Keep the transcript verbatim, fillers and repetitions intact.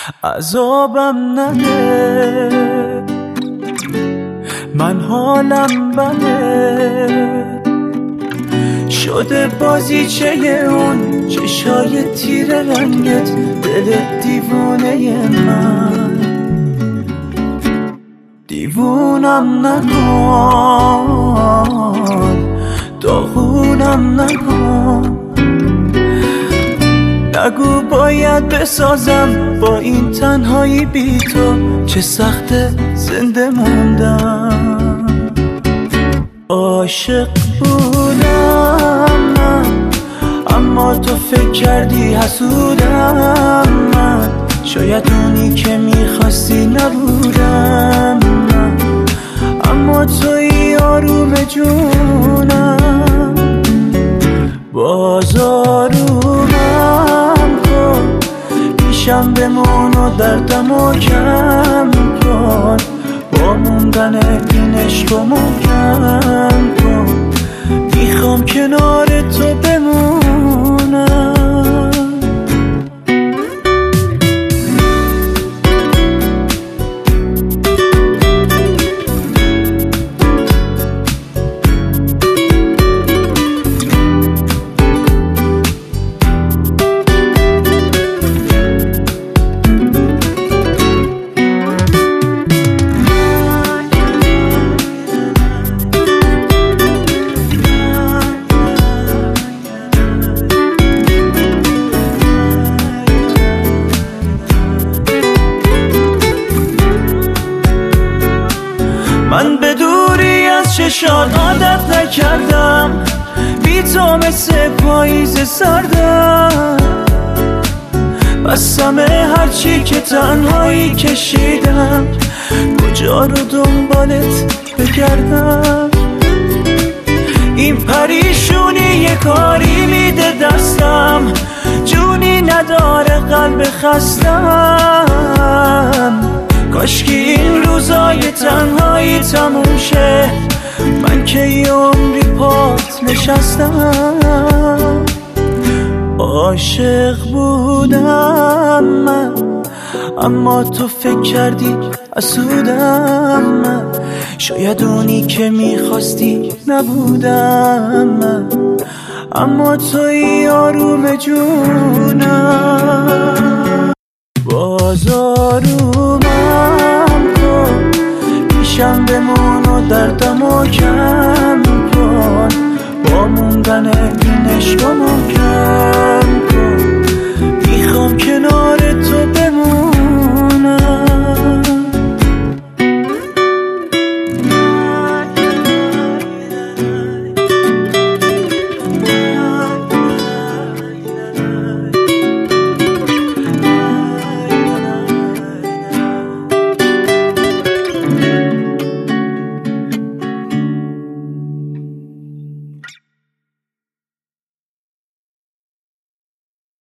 عذابم نده، من حالم بده، شده بازیچه اون چشای تیر رنگت، دل دیوونه من. دیوونم نکن، داغونم نکن، نگو باید بسازم با این تنهایی بی تو، چه سخته زنده موندم. عاشق بودم من، اما تو فکر کردی حسودم من، شاید اونی که میخواستی نبودم من، اما توی آروم جونم. باز آرومم کن، پیشم بمون و دردمو کم کن، با موندن این عشق و محکم کن، میخوام کنار تو بمونم. من به دوری از چشات عادت نکردم، بی تو مثل پاییز سردم، بستم هرچی که تنهایی کشیدم، کجا رو دنبالت بگردم. این پریشونی یه کاری میده دستم، جونی نداره قلب خستم، کاشکی این روزای تنهایی تموم شه، من که یه عمری پات نشستم. عاشق بودم من، اما تو فکر کردی حسودم من، شاید اونی که میخواستی نبودم من، اما توی آروم جونم. باز آرومم کن، پیشم بمون و دردمو کم کن، با موندن این عشق و محکم